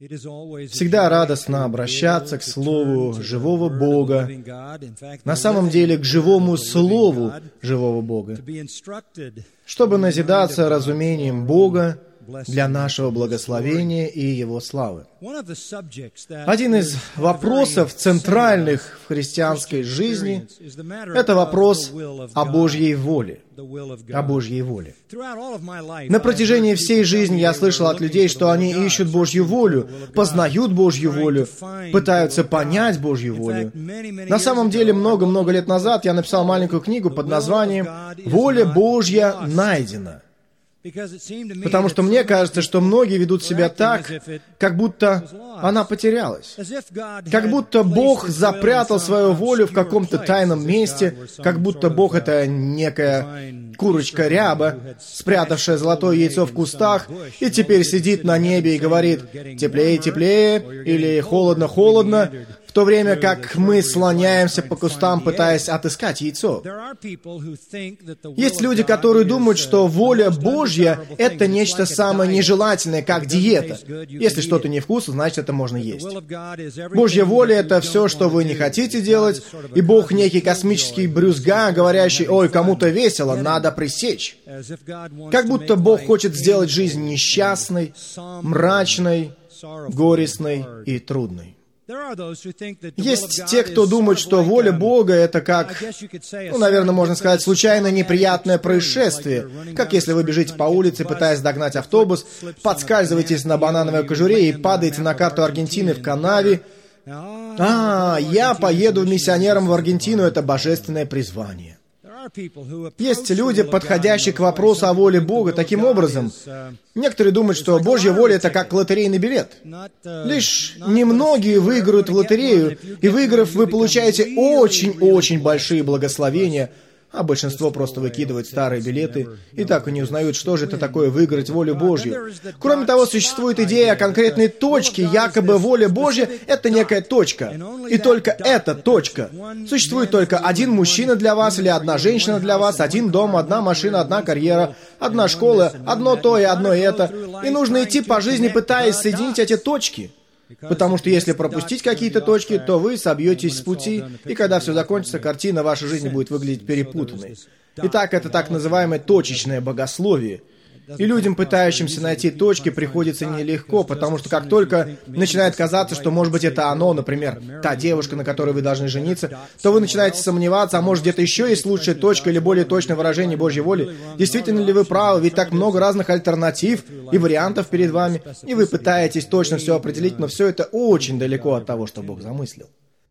Всегда радостно обращаться к Слову живого Бога, на самом деле к живому Слову живого Бога, чтобы назидаться разумением Бога для нашего благословения и Его славы. Один из вопросов центральных в христианской жизни – это вопрос о Божьей воле. О Божьей воле. На протяжении всей жизни я слышал от людей, что они ищут Божью волю, познают Божью волю, пытаются понять Божью волю. На самом деле, много-много лет назад я написал маленькую книгу под названием «Воля Божья найдена». Потому что мне кажется, что многие ведут себя так, как будто она потерялась. Как будто Бог запрятал свою волю в каком-то тайном месте, как будто Бог — это некая курочка-ряба, спрятавшая золотое яйцо в кустах, и теперь сидит на небе и говорит «теплее, теплее» или «холодно, холодно», в то время как мы слоняемся по кустам, пытаясь отыскать яйцо. Есть люди, которые думают, что воля Божья — это нечто самое нежелательное, как диета. Если что-то невкусно, значит, это можно есть. Божья воля — это все, что вы не хотите делать, и Бог некий космический брюзга, говорящий «Ой, кому-то весело, надо пресечь». Как будто Бог хочет сделать жизнь несчастной, мрачной, горестной и трудной. Есть те, кто думают, что воля Бога — это как, наверное, можно сказать, случайно неприятное происшествие. Как если вы бежите по улице, пытаясь догнать автобус, подскальзываетесь на банановой кожуре и падаете на карту Аргентины в канаве. Я поеду миссионером в Аргентину, это божественное призвание. Есть люди, подходящие к вопросу о воле Бога таким образом. Некоторые думают, что Божья воля — это как лотерейный билет. Лишь немногие выиграют в лотерею, и выиграв, вы получаете очень-очень большие благословения, а большинство просто выкидывают старые билеты и так и не узнают, что же это такое выиграть волю Божью. Кроме того, существует идея о конкретной точке, якобы воля Божья — это некая точка. И только эта точка. Существует только один мужчина для вас или одна женщина для вас, один дом, одна машина, одна карьера, одна школа, одно то и одно это. И нужно идти по жизни, пытаясь соединить эти точки. Потому что если пропустить какие-то точки, то вы собьетесь с пути, и когда все закончится, картина вашей жизни будет выглядеть перепутанной. Итак, это так называемое точечное богословие. И людям, пытающимся найти точки, приходится нелегко, потому что как только начинает казаться, что, может быть, это оно, например, та девушка, на которой вы должны жениться, то вы начинаете сомневаться, а может, где-то еще есть лучшая точка или более точное выражение Божьей воли. Действительно ли вы правы? Ведь так много разных альтернатив и вариантов перед вами, и вы пытаетесь точно все определить, но все это очень далеко от того, что Бог замыслил.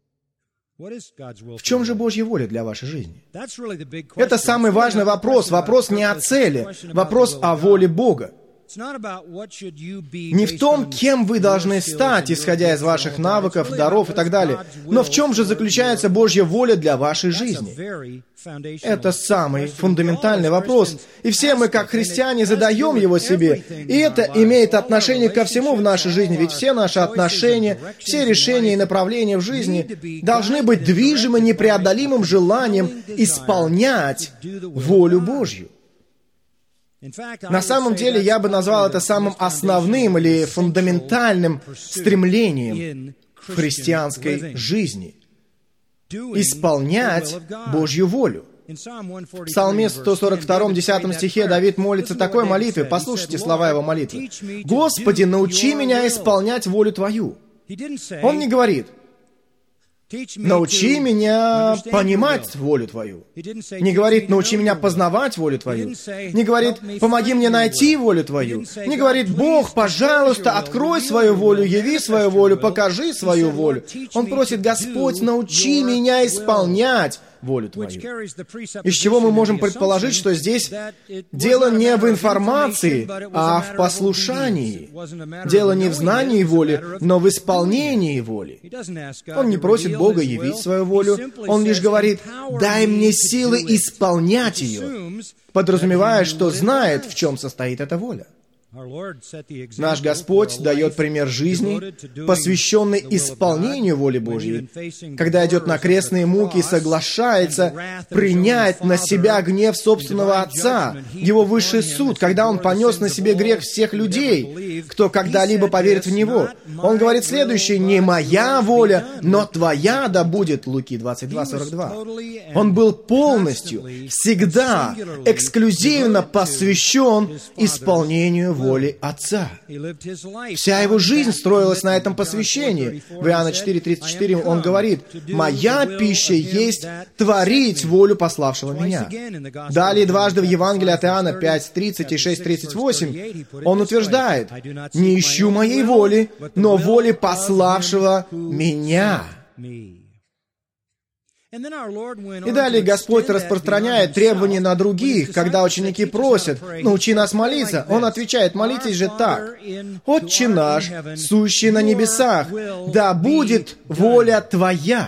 В чем же Божья воля для вашей жизни? Это самый важный вопрос. Вопрос не о цели, вопрос о воле Бога. Не в том, кем вы должны стать, исходя из ваших навыков, даров и так далее, но в чем же заключается Божья воля для вашей жизни? Это самый фундаментальный вопрос, и все мы, как христиане, задаем его себе, и это имеет отношение ко всему в нашей жизни, ведь все наши отношения, все решения и направления в жизни должны быть движимы непреодолимым желанием исполнять волю Божью. На самом деле, я бы назвал это самым основным или фундаментальным стремлением в христианской жизни — исполнять Божью волю. В Псалме 142, 10 стихе Давид молится такой молитвой. Послушайте слова его молитвы. «Господи, научи меня исполнять волю Твою». Он не говорит: «Научи меня понимать волю Твою». Не говорит: «Научи меня познавать волю Твою». Не говорит: «Помоги мне найти волю Твою». Не говорит: «Бог, пожалуйста, открой свою волю, яви свою волю, покажи свою волю». Он просит: «Господь, научи меня исполнять волю Твою». Из чего мы можем предположить, что здесь дело не в информации, а в послушании. Дело не в знании воли, но в исполнении воли. Он не просит Бога явить свою волю, он лишь говорит: «Дай мне силы исполнять ее», подразумевая, что знает, в чем состоит эта воля. Наш Господь дает пример жизни, посвященный исполнению воли Божьей, когда идет на крестные муки и соглашается принять на себя гнев собственного Отца, Его высший суд, когда Он понес на себе грех всех людей. кто когда-либо поверит в Него. Он говорит следующее: «Не моя воля, но Твоя да будет». Луки 22:42. Он был полностью, всегда, эксклюзивно посвящен исполнению воли Отца. Вся его жизнь строилась на этом посвящении. В Иоанна 4:34 он говорит: «Моя пища есть творить волю пославшего меня». Далее дважды в Евангелии от Иоанна 5:30 и 6:38 он утверждает: «Не ищу моей воли, но воли пославшего меня». И далее Господь распространяет требования на других. Когда ученики просят: «Научи нас молиться», Он отвечает: «Молитесь же так: Отче наш, сущий на небесах, да будет воля Твоя».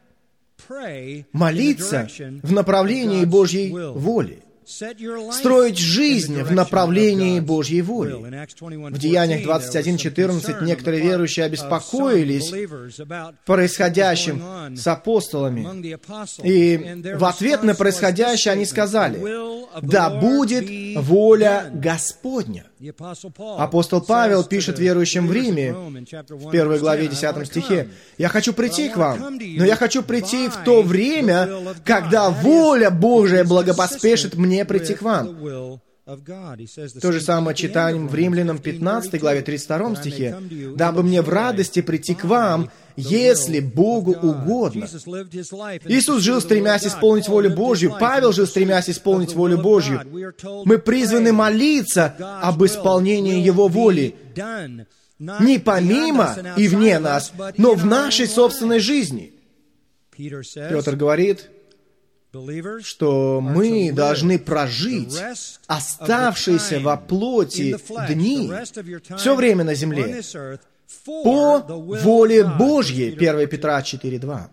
Молиться в направлении Божьей воли. Строить жизнь в направлении Божьей воли. В Деяниях 21:14 некоторые верующие обеспокоились происходящим с апостолами. И в ответ на происходящее они сказали: «Да будет воля Господня». Апостол Павел пишет верующим в Риме, в 1 главе 10 стихе: «Я хочу прийти к вам, но я хочу прийти в то время, когда воля Божия благопоспешит мне прийти к вам». То же самое читаем в Римлянам 15 главе 32 стихе: «Дабы мне в радости прийти к вам, если Богу угодно». Иисус жил, стремясь исполнить волю Божью. Павел жил, стремясь исполнить волю Божью. Мы призваны молиться об исполнении Его воли. Не помимо и вне нас, но в нашей собственной жизни. Петр говорит, что мы должны прожить оставшиеся во плоти дни, все время на земле, по воле Божьей. 1 Петра 4:2.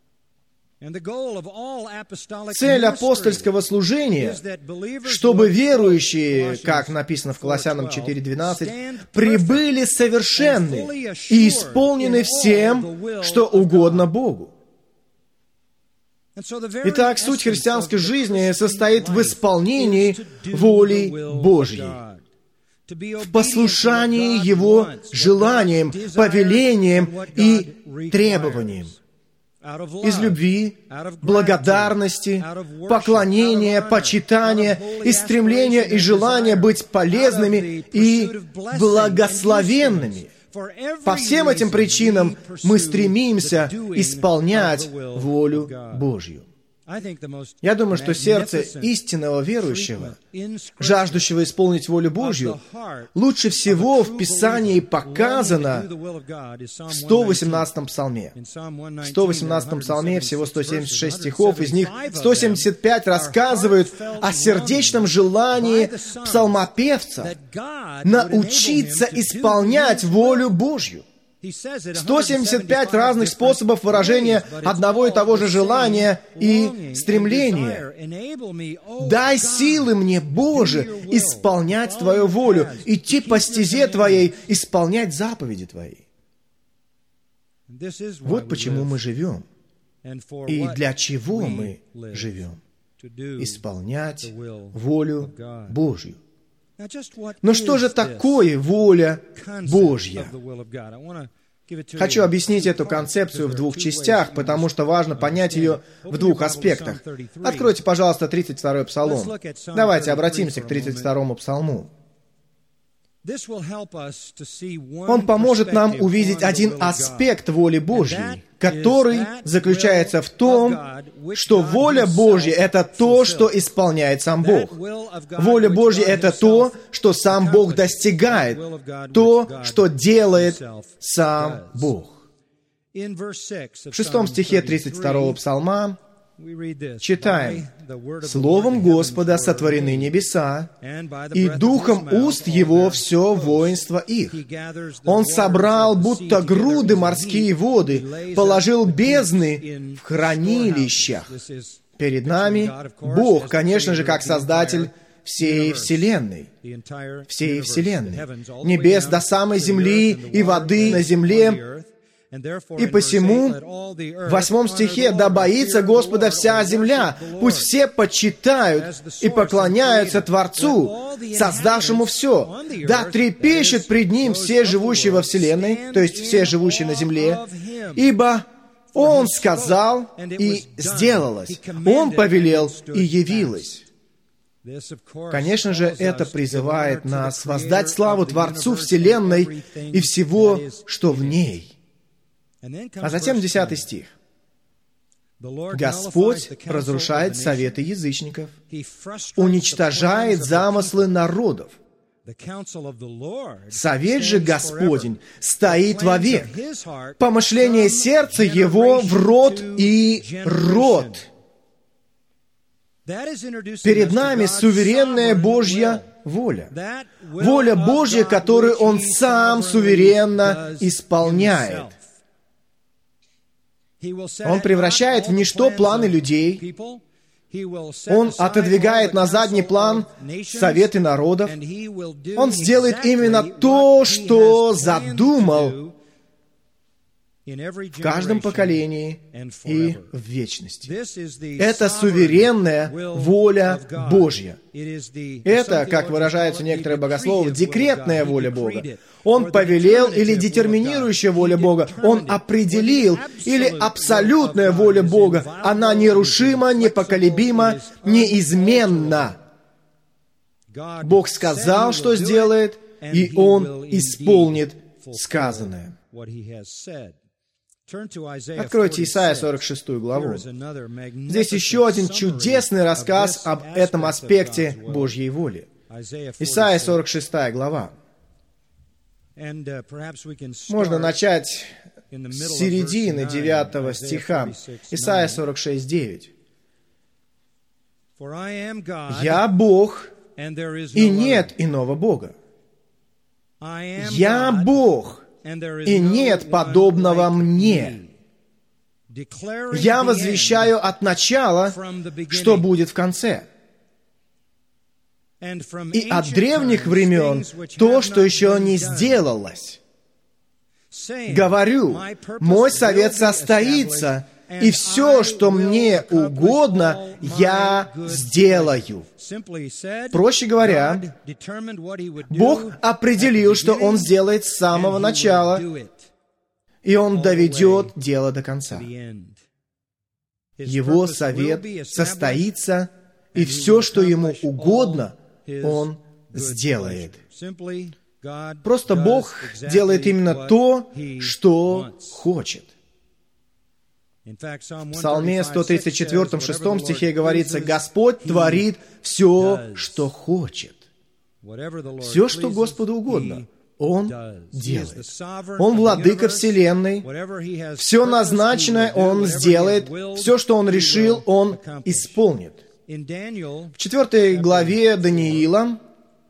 Цель апостольского служения, чтобы верующие, как написано в Колоссянам 4:12, прибыли совершенны и исполнены всем, что угодно Богу. Итак, суть христианской жизни состоит в исполнении воли Божьей, в послушании Его желаниям, повелениям и требованиям, из любви, благодарности, поклонения, почитания, из стремления и желания быть полезными и благословенными. По всем этим причинам мы стремимся исполнять волю Божью. Я думаю, что сердце истинного верующего, жаждущего исполнить волю Божью, лучше всего в Писании показано в 118-м псалме. В 118-м псалме всего 176 стихов, из них 175 рассказывают о сердечном желании псалмопевца научиться исполнять волю Божью. 175 разных способов выражения одного и того же желания и стремления. «Дай силы мне, Боже, исполнять Твою волю, идти по стезе Твоей, исполнять заповеди Твои». Вот почему мы живем. И для чего мы живем. Исполнять волю Божью. Но что же такое воля Божья? Хочу объяснить эту концепцию в двух частях, потому что важно понять ее в двух аспектах. Откройте, пожалуйста, 32-й Псалом. Давайте обратимся к 32-му Псалму. Он поможет нам увидеть один аспект воли Божьей, который заключается в том, что воля Божья — это то, что исполняет сам Бог. Воля Божья — это то, что сам Бог достигает, то, что делает сам Бог. В 6 стихе 32-го Псалма читаем: «Словом Господа сотворены небеса, и духом уст Его все воинство их. Он собрал будто груды морские воды, положил бездны в хранилищах». Перед нами Бог, конечно же, как Создатель всей Вселенной. Всей Вселенной. Небес до самой земли и воды на земле. И посему в 8 стихе «Да боится Господа вся земля, пусть все почитают и поклоняются Творцу, создавшему все. Да трепещут пред Ним все живущие во вселенной», то есть все живущие на земле, «ибо Он сказал, и сделалось, Он повелел, и явилось». Конечно же, это призывает нас воздать славу Творцу вселенной и всего, что в ней. А затем 10 стих. «Господь разрушает советы язычников, уничтожает замыслы народов. Совет же Господень стоит вовек, помышление сердца Его в род и род». Перед нами суверенная Божья воля. Воля Божья, которую Он Сам суверенно исполняет. Он превращает в ничто планы людей. Он отодвигает на задний план советы народов. Он сделает именно то, что задумал в каждом поколении и в вечности. Это суверенная воля Божья. Это, как выражаются некоторые богословы, декретная воля Бога. Он повелел или детерминирующая воля Бога. Он определил или абсолютная воля Бога. Она нерушима, непоколебима, неизменна. Бог сказал, что сделает, и Он исполнит сказанное. Откройте Исайя 46 главу. Здесь еще один чудесный рассказ об этом аспекте Божьей воли. Исайя 46 глава. Можно начать с середины 9 стиха. Исайя 46, 9. «Я Бог, и нет иного Бога. Я Бог, и нет подобного мне. Я возвещаю от начала, что будет в конце. И от древних времен то, что еще не сделалось. Говорю, мой совет состоится, и все, что мне угодно, я сделаю». Проще говоря, Бог определил, что Он сделает с самого начала, и Он доведет дело до конца. Его совет состоится, и все, что Ему угодно, Он сделает. Просто Бог делает именно то, что хочет. В Псалме 134, 6 стихе говорится: «Господь творит все, что хочет». Все, что Господу угодно, Он делает. Он владыка вселенной. Все назначенное Он сделает. Все, что Он решил, Он исполнит. В 4 главе Даниила,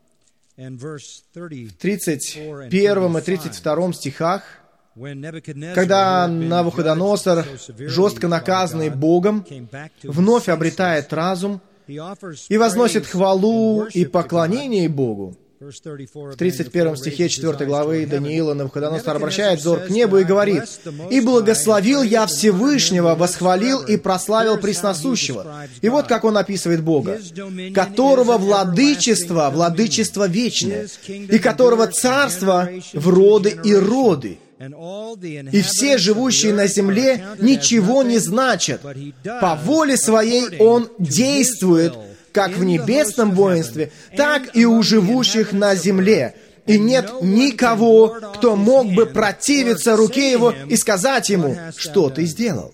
в 31 и 32 стихах, когда Навуходоносор, жестко наказанный Богом, вновь обретает разум и возносит хвалу и поклонение Богу, в 31 стихе 4 главы Даниила Навуходоносор обращает взор к небу и говорит: «И благословил я Всевышнего, восхвалил и прославил Пресносущего». И вот как он описывает Бога: «Которого владычество, владычество вечное, и которого царство в роды и роды. И все живущие на земле ничего не значат. По воле своей Он действует, как в небесном воинстве, так и у живущих на земле. И нет никого, кто мог бы противиться руке Его и сказать Ему: что ты сделал?»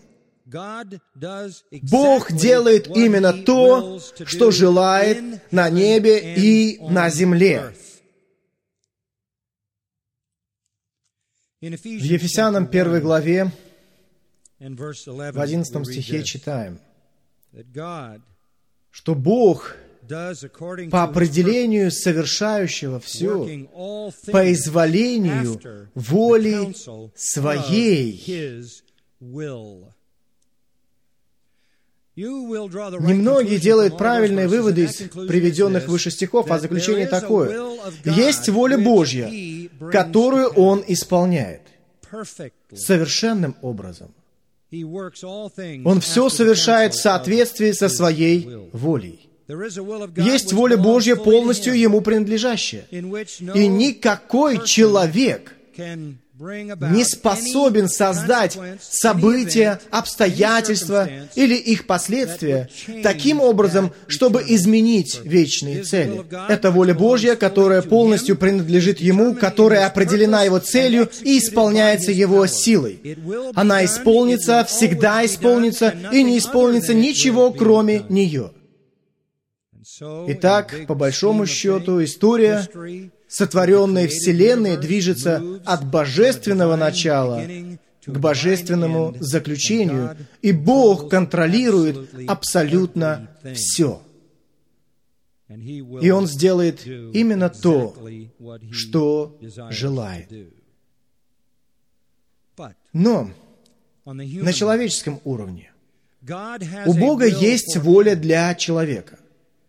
Бог делает именно то, что желает на небе и на земле. В Ефесянам 1 главе, в 11 стихе читаем, что Бог по определению совершающего все, по изволению воли Своей. Немногие делают правильные выводы из приведенных выше стихов, а заключение такое: есть воля Божья, которую Он исполняет. совершенным образом. Он все совершает в соответствии со своей волей. Есть воля Божья, полностью Ему принадлежащая. И никакой человек не способен создать события, обстоятельства или их последствия таким образом, чтобы изменить вечные цели. Это воля Божья, которая полностью принадлежит Ему, которая определена Его целью и исполняется Его силой. Она исполнится, всегда исполнится, и не исполнится ничего, кроме нее. Итак, по большому счету, история сотворенной Вселенной движется от божественного начала к божественному заключению, и Бог контролирует абсолютно все. И Он сделает именно то, что желает. Но на человеческом уровне у Бога есть воля для человека.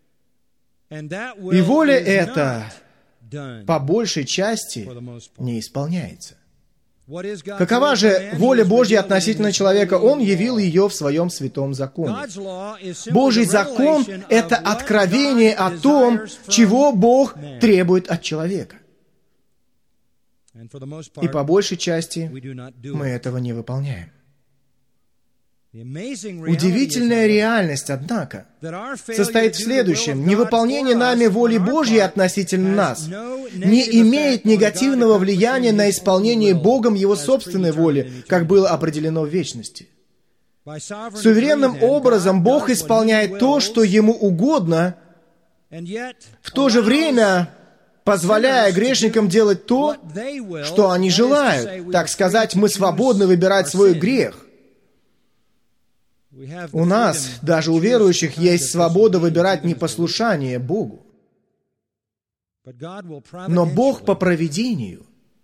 И воля эта по большей части не исполняется. Какова же воля Божья относительно человека? Он явил ее в Своем святом законе. Божий закон — это откровение о том, чего Бог требует от человека. И по большей части мы этого не выполняем. Удивительная реальность, однако, состоит в следующем. Невыполнение нами воли Божьей относительно нас не имеет негативного влияния на исполнение Богом Его собственной воли, как было определено в вечности. Суверенным образом Бог исполняет то, что Ему угодно, в то же время позволяя грешникам делать то, что они желают. Так сказать, мы свободны выбирать свой грех. У нас, даже у верующих, есть свобода выбирать непослушание Богу. Но Бог по провидению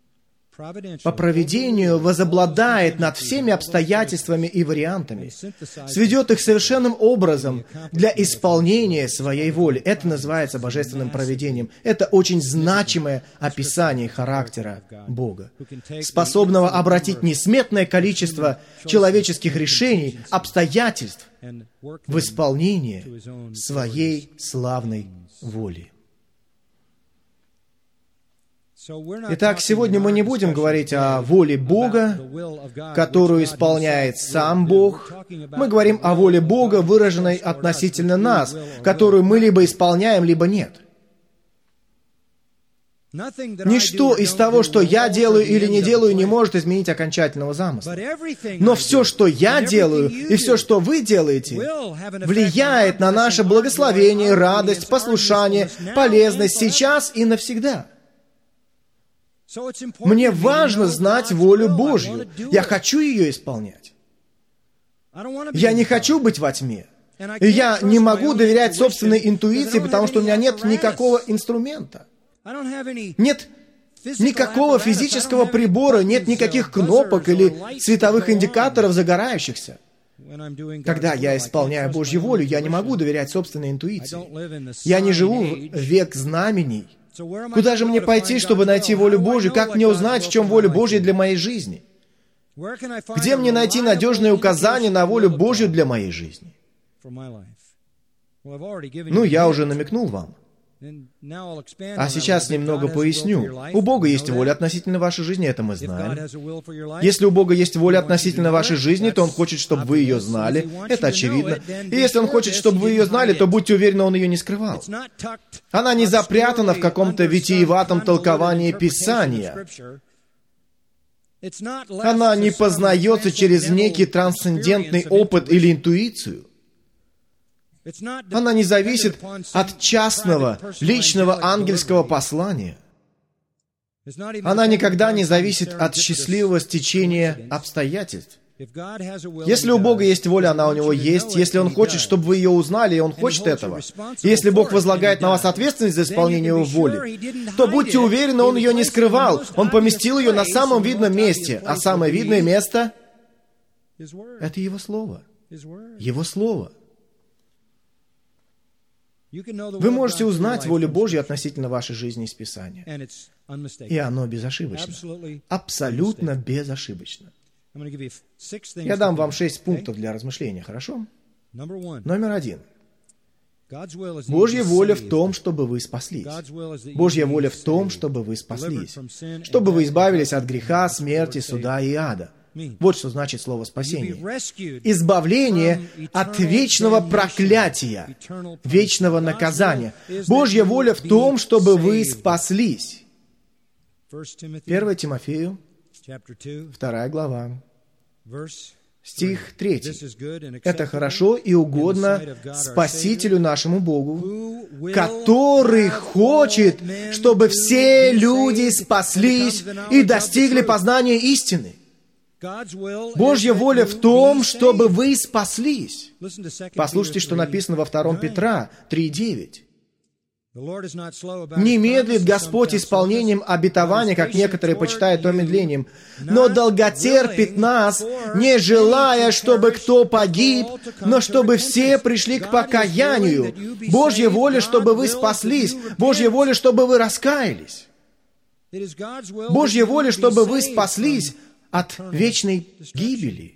возобладает над всеми обстоятельствами и вариантами, сведет их совершенным образом для исполнения своей воли. Это называется божественным провидением. Это очень значимое описание характера Бога, способного обратить несметное количество человеческих решений, обстоятельств в исполнение своей славной воли. Итак, сегодня мы не будем говорить о воле Бога, которую исполняет сам Бог. Мы говорим о воле Бога, выраженной относительно нас, которую мы либо исполняем, либо нет. Ничто из того, что я делаю или не делаю, не может изменить окончательного замысла. Но все, что я делаю, и все, что вы делаете, влияет на наше благословение, радость, послушание, полезность сейчас и навсегда. Мне важно знать волю Божью. Я хочу ее исполнять. Я не хочу быть во тьме. И я не могу доверять собственной интуиции, потому что у меня нет никакого инструмента. Нет никакого физического прибора, нет никаких кнопок или световых индикаторов загорающихся. Когда я исполняю Божью волю, я не могу доверять собственной интуиции. Я не живу в век знамений. Куда же мне пойти, чтобы найти волю Божью? Как мне узнать, в чем воля Божья для моей жизни? Где мне найти надежные указания на волю Божью для моей жизни? Я уже намекнул вам. А сейчас немного поясню. У Бога есть воля относительно вашей жизни, это мы знаем. Если у Бога есть воля относительно вашей жизни, то Он хочет, чтобы вы ее знали. Это очевидно. И если Он хочет, чтобы вы ее знали, то будьте уверены, Он ее не скрывал. Она не запрятана в каком-то витиеватом толковании Писания. Она не познается через некий трансцендентный опыт или интуицию. Она не зависит от частного, личного ангельского послания. Она никогда не зависит от счастливого стечения обстоятельств. Если у Бога есть воля, она у Него есть. Если Он хочет, чтобы вы ее узнали, и Он хочет этого. И если Бог возлагает на вас ответственность за исполнение Его воли, то будьте уверены, Он ее не скрывал. Он поместил ее на самом видном месте. А самое видное место — это Его Слово. Его Слово. Вы можете узнать волю Божью относительно вашей жизни из Писания. И оно безошибочно. Абсолютно безошибочно. Я дам вам 6 пунктов для размышления, хорошо? Номер 1. Божья воля в том, чтобы вы спаслись. Божья воля в том, чтобы вы спаслись. Чтобы вы избавились от греха, смерти, суда и ада. Вот что значит слово «спасение». Избавление от вечного проклятия, вечного наказания. Божья воля в том, чтобы вы спаслись. 1 Тимофею, 2 глава, стих 3. «Это хорошо и угодно Спасителю нашему Богу, который хочет, чтобы все люди спаслись и достигли познания истины». Божья воля в том, чтобы вы спаслись. Послушайте, что написано во 2 Петра 3:9. «Не медлит Господь исполнением обетования, как некоторые почитают то медлением, но долготерпит нас, не желая, чтобы кто погиб, но чтобы все пришли к покаянию». Божья воля, чтобы вы спаслись. Божья воля, чтобы вы раскаялись. Божья воля, чтобы вы спаслись от вечной гибели.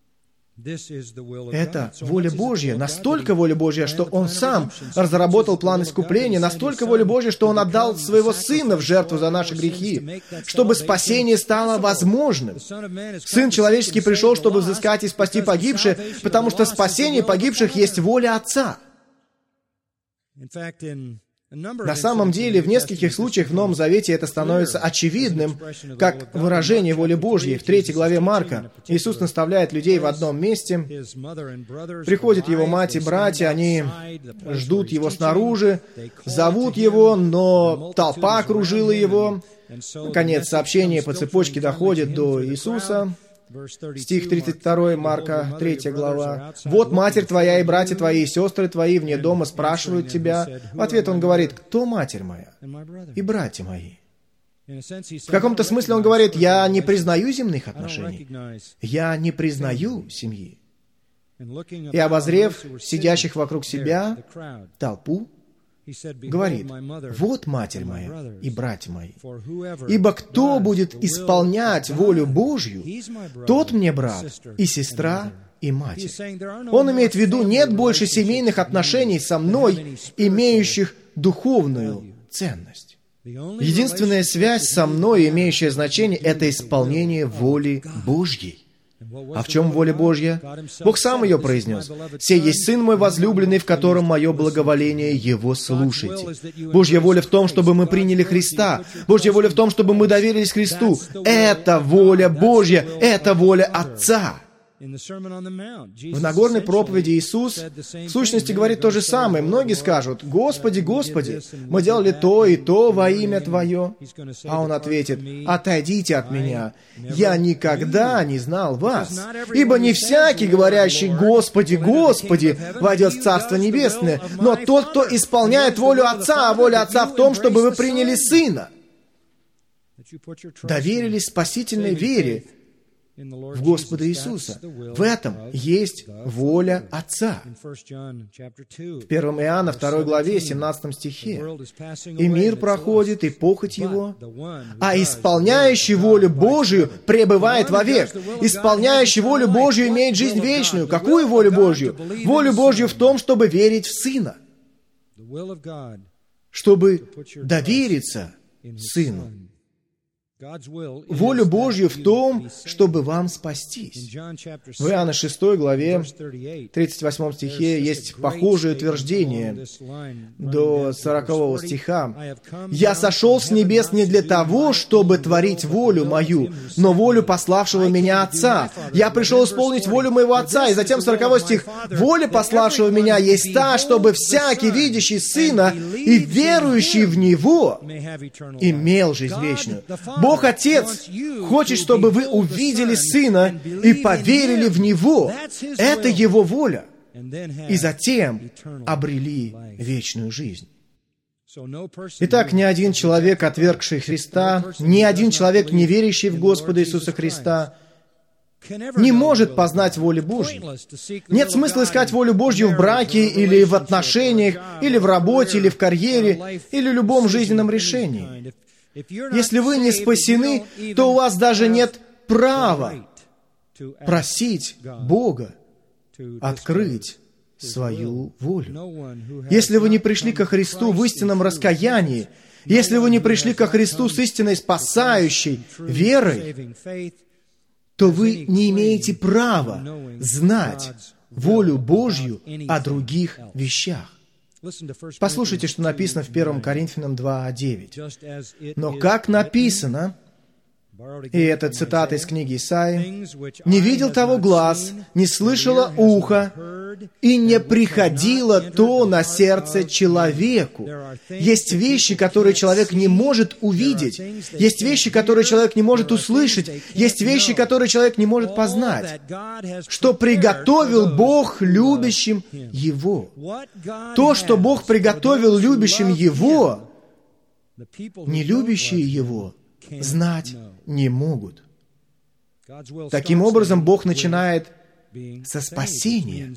Это воля Божья, настолько воля Божья, что Он Сам разработал план искупления, настолько воля Божья, что Он отдал Своего Сына в жертву за наши грехи, чтобы спасение стало возможным. Сын человеческий пришел, чтобы взыскать и спасти погибших, потому что спасение погибших есть воля Отца. На самом деле, в нескольких случаях в Новом Завете это становится очевидным, как выражение воли Божьей. В 3 главе Марка Иисус наставляет людей в одном месте. Приходят Его мать и братья, они ждут Его снаружи, зовут Его, но толпа окружила Его. Наконец, сообщение по цепочке доходит до Иисуса. Стих 32, Марка, 3 глава. «Вот матерь твоя и братья твои, и сестры твои вне дома спрашивают тебя». В ответ он говорит: «Кто матерь моя и братья мои?» В каком-то смысле он говорит: «Я не признаю земных отношений. Я не признаю семьи». И обозрев сидящих вокруг себя толпу, говорит: «Вот матерь моя и братья мои. Ибо кто будет исполнять волю Божью, тот мне брат и сестра и матерь». Он имеет в виду, нет больше семейных отношений со мной, имеющих духовную ценность. Единственная связь со мной, имеющая значение, это исполнение воли Божьей. А в чем воля Божья? Бог сам ее произнес. «Сей есть Сын мой возлюбленный, в котором мое благоволение, Его слушайте». Божья воля в том, чтобы мы приняли Христа. Божья воля в том, чтобы мы доверились Христу. Это воля Божья, это воля Отца. В Нагорной проповеди Иисус в сущности говорит то же самое. Многие скажут: «Господи, Господи, мы делали то и то во имя Твое». А Он ответит: «Отойдите от Меня, я никогда не знал вас. Ибо не всякий, говорящий Господи, Господи, войдет в Царство Небесное, но тот, кто исполняет волю Отца, а воля Отца в том, чтобы вы приняли Сына». Доверились спасительной вере в Господа Иисуса. В этом есть воля Отца. В 1 Иоанна 2 главе 17 стихе: «И мир проходит, и похоть его, а исполняющий волю Божию пребывает вовек». Исполняющий волю Божию имеет жизнь вечную. Какую волю Божью? Волю Божью в том, чтобы верить в Сына, чтобы довериться Сыну. Волю Божью в том, чтобы вам спастись. В Иоанна 6 главе 38 стихе есть похожее утверждение до 40 стиха. «Я сошел с небес не для того, чтобы творить волю мою, но волю пославшего меня Отца. Я пришел исполнить волю моего Отца». И затем 40 стих. «Воля пославшего меня есть та, чтобы всякий, видящий Сына и верующий в Него, имел жизнь вечную». Бог Отец хочет, чтобы вы увидели Сына и поверили в Него. Это Его воля. И затем обрели вечную жизнь. Итак, ни один человек, отвергший Христа, ни один человек, не верящий в Господа Иисуса Христа, не может познать волю Божью. Нет смысла искать волю Божью в браке, или в отношениях, или в работе, или в карьере, или в любом жизненном решении. Если вы не спасены, то у вас даже нет права просить Бога открыть свою волю. Если вы не пришли ко Христу в истинном раскаянии, если вы не пришли ко Христу с истинной спасающей верой, то вы не имеете права знать волю Божью о других вещах. Послушайте, что написано в 1 Коринфянам 2:9. «Но как написано, и это цитата из книги Исаии, «Не видел того глаз, не слышало ухо, и не приходило то на сердце человеку». Есть вещи, которые человек не может увидеть. Есть вещи, которые человек не может услышать. Есть вещи, которые человек не может познать. Что приготовил Бог любящим Его. То, что Бог приготовил любящим Его, не любящие Его знать не могут. Таким образом, Бог начинает со спасения,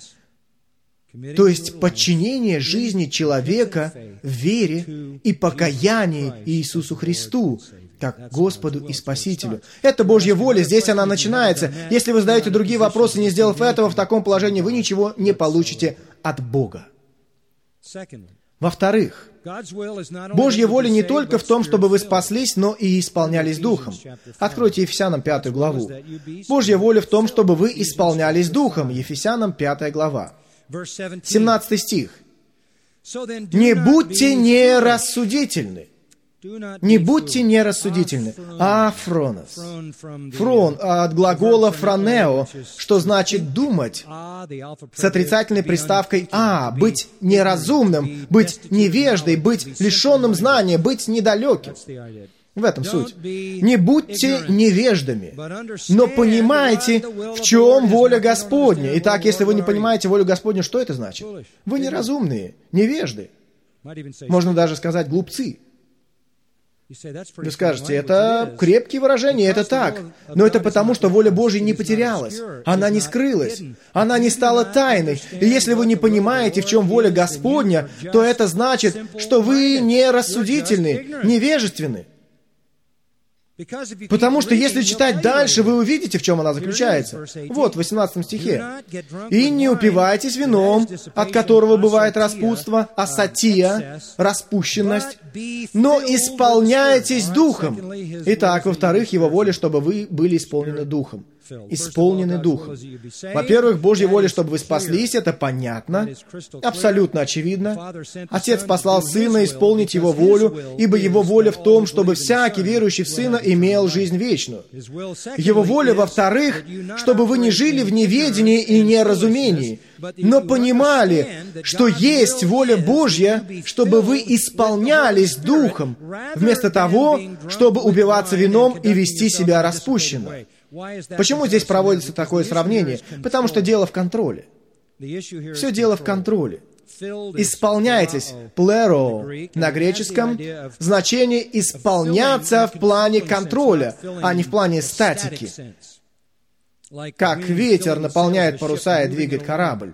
то есть подчинение жизни человека в вере и покаянии Иисусу Христу, как Господу и Спасителю. Это Божья воля, здесь она начинается. Если вы задаете другие вопросы, не сделав этого, в таком положении вы ничего не получите от Бога. Во-вторых, Божья воля не только в том, чтобы вы спаслись, но и исполнялись Духом. Откройте Ефесянам 5 главу. Божья воля в том, чтобы вы исполнялись Духом. Ефесянам 5 глава. 17 стих. «Не будьте нерассудительны». Не будьте нерассудительны. Афронос. Фрон от глагола фронео, что значит «думать», с отрицательной приставкой «а», быть неразумным, быть невеждой, быть лишенным знания, быть недалеким. В этом суть. Не будьте невеждами, но понимайте, в чем воля Господня. Итак, если вы не понимаете волю Господню, что это значит? Вы неразумные, невежды. Можно даже сказать глупцы. Вы скажете, это крепкие выражения, это так. Но это потому, что воля Божья не потерялась. Она не скрылась. Она не стала тайной. И если вы не понимаете, в чем воля Господня, то это значит, что вы нерассудительны, невежественны. Потому что если читать дальше, вы увидите, в чем она заключается. Вот, в 18 стихе. «И не упивайтесь вином, от которого бывает распутство, асатия, распущенность, но исполняйтесь Духом». Итак, во-вторых, Его воля, чтобы вы были исполнены Духом. Исполнены Духом. Во-первых, Божья воля, чтобы вы спаслись, это понятно, абсолютно очевидно. Отец послал Сына исполнить Его волю, ибо Его воля в том, чтобы всякий верующий в Сына имел жизнь вечную. Его воля, во-вторых, чтобы вы не жили в неведении и неразумении, но понимали, что есть воля Божья, чтобы вы исполнялись Духом, вместо того, чтобы упиваться вином и вести себя распущенно. Почему здесь проводится такое сравнение? Потому что дело в контроле. Все дело в контроле. Исполняйтесь, плеро, на греческом, значение исполняться в плане контроля, а не в плане статики. Как ветер наполняет паруса и двигает корабль.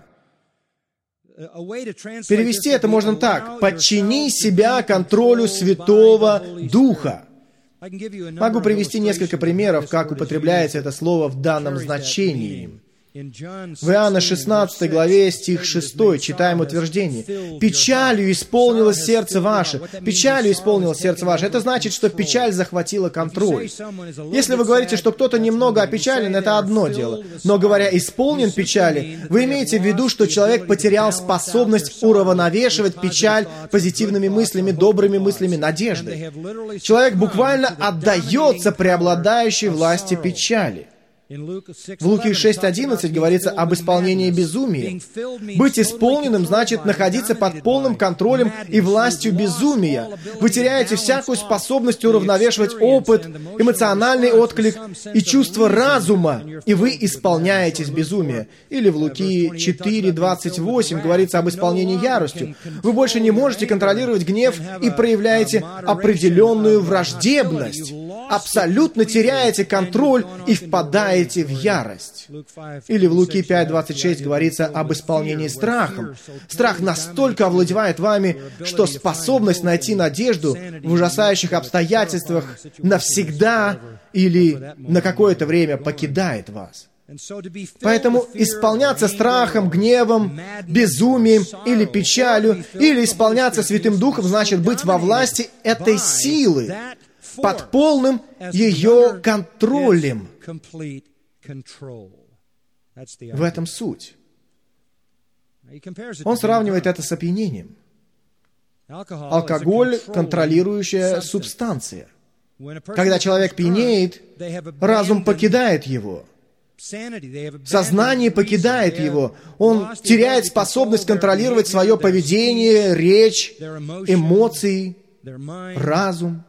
Перевести это можно так. Подчини себя контролю Святого Духа. Могу привести несколько примеров, как употребляется это слово в данном значении. В Иоанна 16 главе, стих 6, читаем утверждение. «Печалью исполнилось сердце ваше». Печалью исполнилось сердце ваше. Это значит, что печаль захватила контроль. Если вы говорите, что кто-то немного опечален, это одно дело. Но говоря «исполнен печали», вы имеете в виду, что человек потерял способность уравновешивать печаль позитивными мыслями, добрыми мыслями, надеждой. Человек буквально отдается преобладающей власти печали. В Луки 6:11 говорится об исполнении безумия. Быть исполненным значит находиться под полным контролем и властью безумия. Вы теряете всякую способность уравновешивать опыт, эмоциональный отклик и чувство разума, и вы исполняетесь безумия. Или в Луки 4:28 говорится об исполнении яростью. Вы больше не можете контролировать гнев и проявляете определенную враждебность. Абсолютно теряете контроль и впадаете в ярость. Или в Луки 5:26 говорится об исполнении страхом. Страх настолько овладевает вами, что способность найти надежду в ужасающих обстоятельствах навсегда или на какое-то время покидает вас. Поэтому исполняться страхом, гневом, безумием или печалью, или исполняться Святым Духом, значит быть во власти этой силы, под полным ее контролем. В этом суть. Он сравнивает это с опьянением. Алкоголь — контролирующая субстанция. Когда человек пьянеет, разум покидает его. Сознание покидает его. Он теряет способность контролировать свое поведение, речь, эмоции, разум.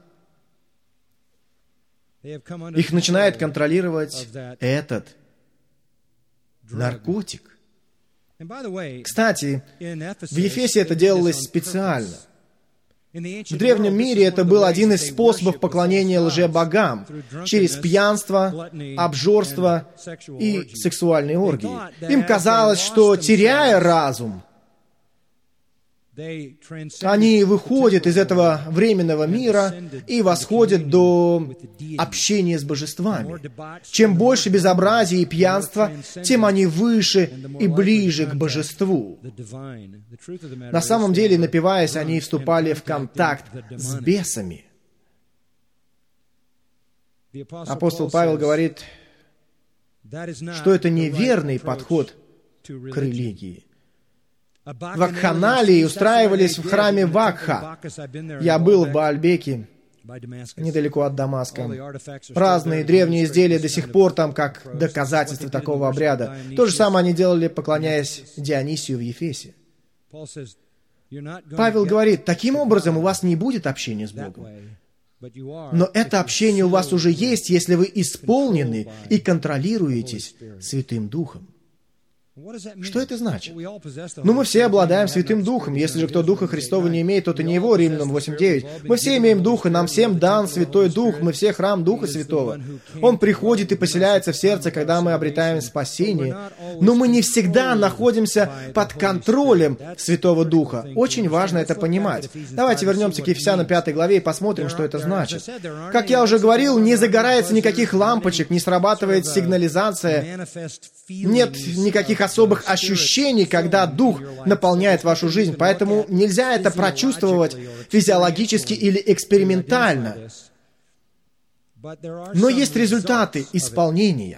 Их начинает контролировать этот наркотик. Кстати, в Ефесе это делалось специально. В древнем мире это был один из способов поклонения лжебогам через пьянство, обжорство и сексуальные оргии. Им казалось, что, теряя разум, они выходят из этого временного мира и восходят до общения с божествами. Чем больше безобразия и пьянства, тем они выше и ближе к божеству. На самом деле, напиваясь, они вступали в контакт с бесами. Апостол Павел говорит, что это неверный подход к религии. Вакханалии устраивались в храме Вакха. Я был в Баальбеке, недалеко от Дамаска. Разные древние изделия до сих пор там как доказательство такого обряда. То же самое они делали, поклоняясь Дионисию в Ефесе. Павел говорит, таким образом у вас не будет общения с Богом. Но это общение у вас уже есть, если вы исполнены и контролируетесь Святым Духом. Что это значит? Ну, мы все обладаем Святым Духом. Если же кто Духа Христова не имеет, то не его, Римлянам 8:9. Мы все имеем Духа, нам всем дан Святой Дух, мы все храм Духа Святого. Он приходит и поселяется в сердце, когда мы обретаем спасение. Но мы не всегда находимся под контролем Святого Духа. Очень важно это понимать. Давайте вернемся к Ефесянам 5 главе и посмотрим, что это значит. Как я уже говорил, не загорается никаких лампочек, не срабатывает сигнализация, нет никаких особых ощущений, когда Дух наполняет вашу жизнь. Поэтому нельзя это прочувствовать физиологически или экспериментально. Но есть результаты исполнения.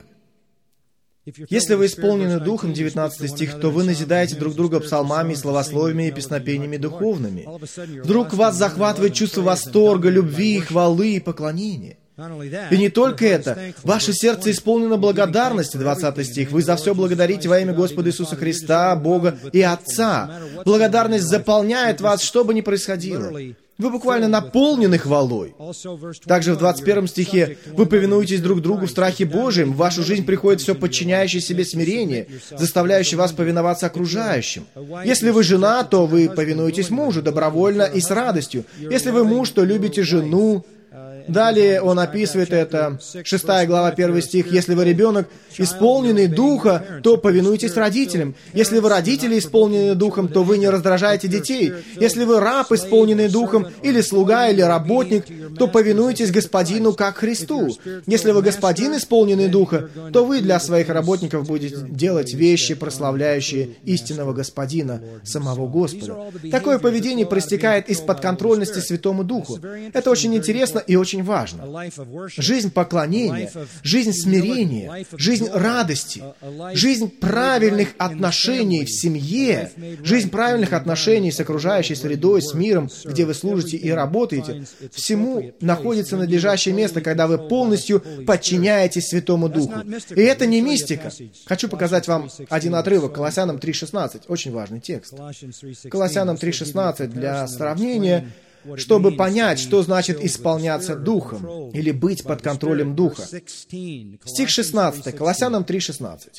Если вы исполнены Духом, 19 стих, то вы назидаете друг друга псалмами, словословиями и песнопениями духовными. Вдруг вас захватывает чувство восторга, любви, хвалы и поклонения. И не только это. Ваше сердце исполнено благодарности, 20 стих. Вы за все благодарите во имя Господа Иисуса Христа, Бога и Отца. Благодарность заполняет вас, что бы ни происходило. Вы буквально наполнены хвалой. Также в 21 стихе вы повинуетесь друг другу в страхе Божьем. В вашу жизнь приходит все подчиняющее себе смирение, заставляющее вас повиноваться окружающим. Если вы жена, то вы повинуетесь мужу добровольно и с радостью. Если вы муж, то любите жену. Далее он описывает это, 6 глава, 1 стих. «Если вы ребенок, исполненный Духа, то повинуйтесь родителям. Если вы родители, исполненные Духом, то вы не раздражаете детей. Если вы раб, исполненный Духом, или слуга, или работник, то повинуйтесь Господину, как Христу. Если вы господин, исполненный Духа, то вы для своих работников будете делать вещи, прославляющие истинного Господина, самого Господа». Такое поведение проистекает из подконтрольности Святому Духу. Это очень интересно и очень важно. Жизнь поклонения, жизнь смирения, жизнь радости, жизнь правильных отношений в семье, жизнь правильных отношений с окружающей средой, с миром, где вы служите и работаете, всему находится надлежащее место, когда вы полностью подчиняетесь Святому Духу. И это не мистика. Хочу показать вам один отрывок, Колоссянам 3:16, очень важный текст. Колоссянам 3:16 для сравнения, чтобы понять, что значит исполняться Духом или быть под контролем Духа. Стих 16, Колоссянам 3:16.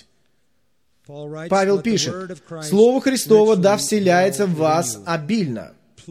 Павел пишет, «Слово Христово да вселяется в вас обильно».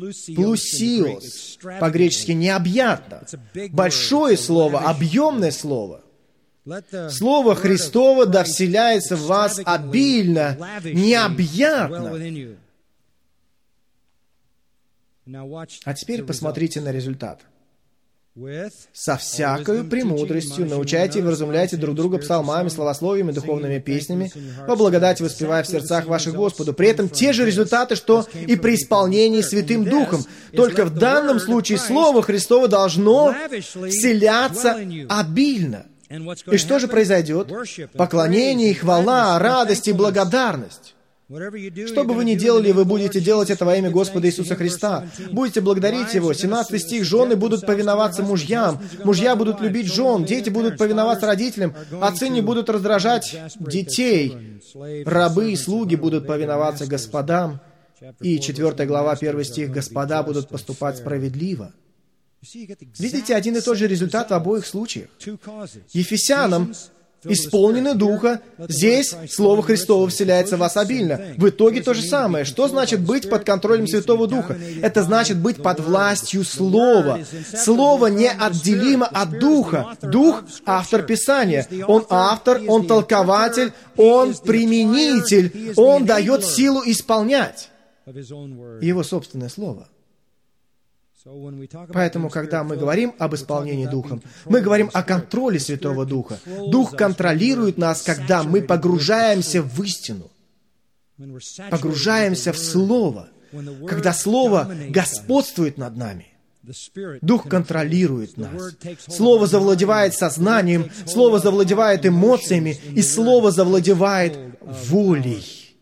Плусиос, по-гречески необъятно. Большое слово, объемное слово. Слово Христово да вселяется в вас обильно, необъятно. А теперь посмотрите на результат. со всякою премудростью научайте и вразумляйте друг друга псалмами, словословиями, духовными песнями, во благодати воспевая в сердцах ваших Господу. При этом те же результаты, что и при исполнении Святым Духом. Только в данном случае Слово Христово должно вселяться обильно. И что же произойдет? Поклонение и хвала, радость и благодарность. Что бы вы ни делали, вы будете делать это во имя Господа Иисуса Христа. Будете благодарить Его. 17 стих. Жены будут повиноваться мужьям. Мужья будут любить жен. Дети будут повиноваться родителям. Отцы не будут раздражать детей. Рабы и слуги будут повиноваться господам. И 4 глава, 1 стих. Господа будут поступать справедливо. Видите, один и тот же результат в обоих случаях. Ефесянам исполнены Духа, здесь Слово Христово вселяется в вас обильно. В итоге то же самое. Что значит быть под контролем Святого Духа? Это значит быть под властью Слова. Слово неотделимо от Духа. Дух — автор Писания. Он автор, он толкователь, он применитель, он дает силу исполнять Его собственное Слово. Поэтому, когда мы говорим об исполнении Духом, мы говорим о контроле Святого Духа. Дух контролирует нас, когда мы погружаемся в истину, погружаемся в Слово, когда Слово господствует над нами. Дух контролирует нас. Слово завладевает сознанием, Слово завладевает эмоциями, и Слово завладевает волей.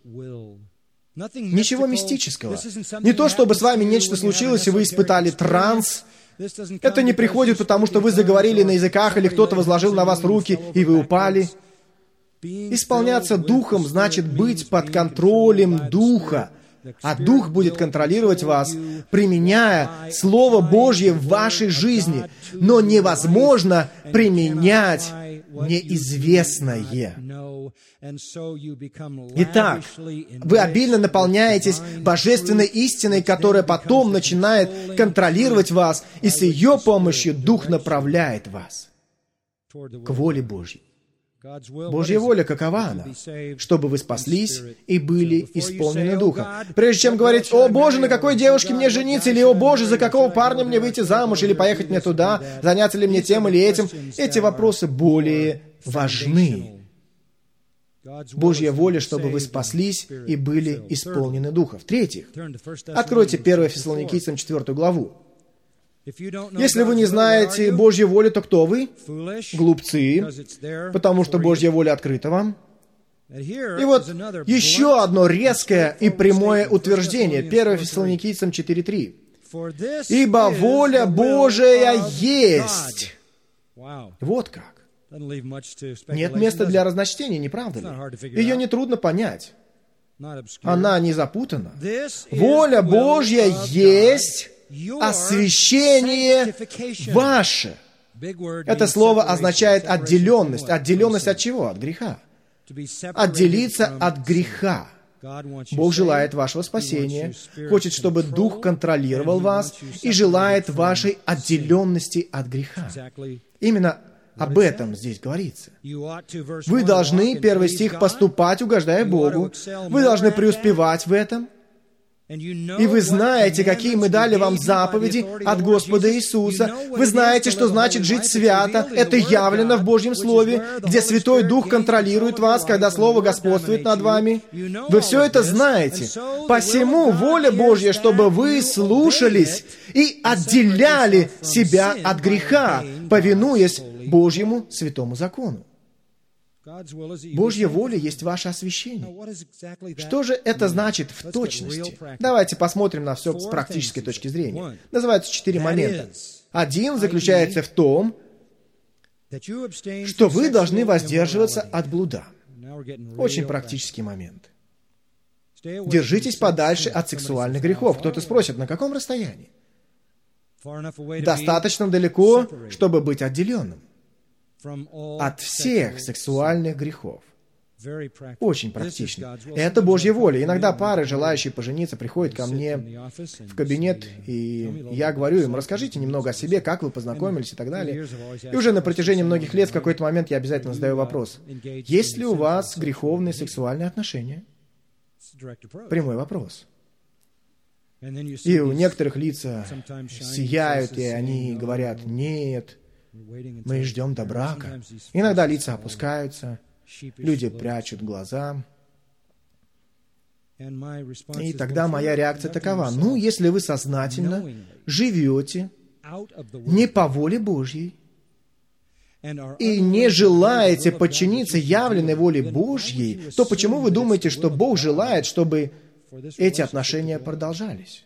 Ничего мистического. Не то, чтобы с вами нечто случилось, и вы испытали транс. Это не приходит потому, что вы заговорили на языках, или кто-то возложил на вас руки, и вы упали. Исполняться Духом значит быть под контролем Духа. А Дух будет контролировать вас, применяя Слово Божье в вашей жизни. Но невозможно применять неизвестное. Итак, вы обильно наполняетесь божественной истиной, которая потом начинает контролировать вас, и с ее помощью Дух направляет вас к воле Божьей. Божья воля какова она? Чтобы вы спаслись и были исполнены Духа. Прежде чем говорить: «О Боже, на какой девушке мне жениться?» или «О Боже, за какого парня мне выйти замуж?» или «Поехать мне туда?» «Заняться ли мне тем или этим?» Эти вопросы более важны. Божья воля, чтобы вы спаслись и были исполнены Духа. В-третьих, откройте 1 Фессалоникийцам 4 главу. Если вы не знаете Божью волю, то кто вы? Глупцы, потому что Божья воля открыта вам. И вот еще одно резкое и прямое утверждение. 1 Фессалоникийцам 4:3. «Ибо воля Божия есть». Вот как. Нет места для разночтений, не правда ли? Ее нетрудно понять. Она не запутана. Воля Божья есть освящение ваше. Это слово означает отделенность. Отделенность от чего? От греха. Отделиться от греха. Бог желает вашего спасения, хочет, чтобы Дух контролировал вас и желает вашей отделенности от греха. Именно об этом здесь говорится. Вы должны, 1 стих, поступать, угождая Богу. Вы должны преуспевать в этом. И вы знаете, какие мы дали вам заповеди от Господа Иисуса. Вы знаете, что значит жить свято. Это явлено в Божьем Слове, где Святой Дух контролирует вас, когда Слово господствует над вами. Вы все это знаете. Посему воля Божья, чтобы вы слушались и отделяли себя от греха, повинуясь Божьему святому закону. Божья воля есть ваше освящение. Что же это значит в точности? Давайте посмотрим на все с практической точки зрения. Называются 4 момента. Один заключается в том, что вы должны воздерживаться от блуда. Очень практический момент. Держитесь подальше от сексуальных грехов. Кто-то спросит, на каком расстоянии? Достаточно далеко, чтобы быть отделенным от всех сексуальных грехов. Очень практично. Это Божья воля. Иногда пары, желающие пожениться, приходят ко мне в кабинет, и я говорю им: расскажите немного о себе, как вы познакомились и так далее. И уже на протяжении многих лет в какой-то момент я обязательно задаю вопрос: есть ли у вас греховные сексуальные отношения? Прямой вопрос. И у некоторых лица сияют, и они говорят: «Нет, мы ждем до брака». Иногда лица опускаются, люди прячут глаза. И тогда моя реакция такова: ну, если вы сознательно живете не по воле Божьей и не желаете подчиниться явленной воле Божьей, то почему вы думаете, что Бог желает, чтобы эти отношения продолжались?